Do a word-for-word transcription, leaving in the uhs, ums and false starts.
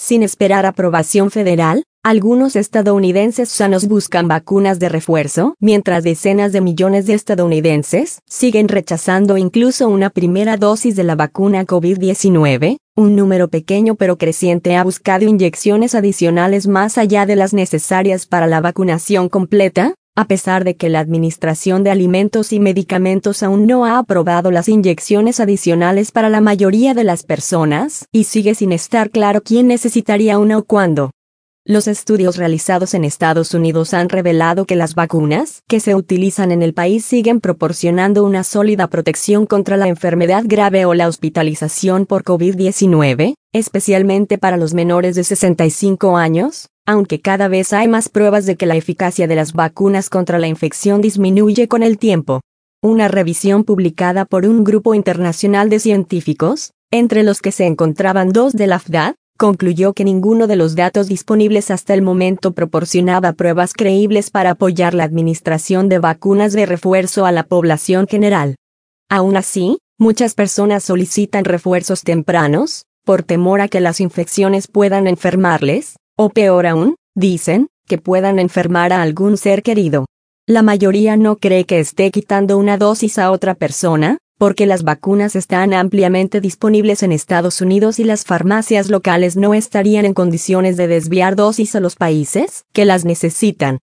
Sin esperar aprobación federal, algunos estadounidenses sanos buscan vacunas de refuerzo, mientras decenas de millones de estadounidenses siguen rechazando incluso una primera dosis de la vacuna COVID diecinueve. Un número pequeño pero creciente ha buscado inyecciones adicionales más allá de las necesarias para la vacunación completa, a pesar de que la Administración de Alimentos y Medicamentos aún no ha aprobado las inyecciones adicionales para la mayoría de las personas, y sigue sin estar claro quién necesitaría una o cuándo. Los estudios realizados en Estados Unidos han revelado que las vacunas que se utilizan en el país siguen proporcionando una sólida protección contra la enfermedad grave o la hospitalización por COVID diecinueve, especialmente para los menores de sesenta y cinco años, aunque cada vez hay más pruebas de que la eficacia de las vacunas contra la infección disminuye con el tiempo. Una revisión publicada por un grupo internacional de científicos, entre los que se encontraban dos de la F D A, concluyó que ninguno de los datos disponibles hasta el momento proporcionaba pruebas creíbles para apoyar la administración de vacunas de refuerzo a la población general. Aún así, muchas personas solicitan refuerzos tempranos, por temor a que las infecciones puedan enfermarles, o peor aún, dicen, que puedan enfermar a algún ser querido. La mayoría no cree que esté quitando una dosis a otra persona, porque las vacunas están ampliamente disponibles en Estados Unidos y las farmacias locales no estarían en condiciones de desviar dosis a los países que las necesitan.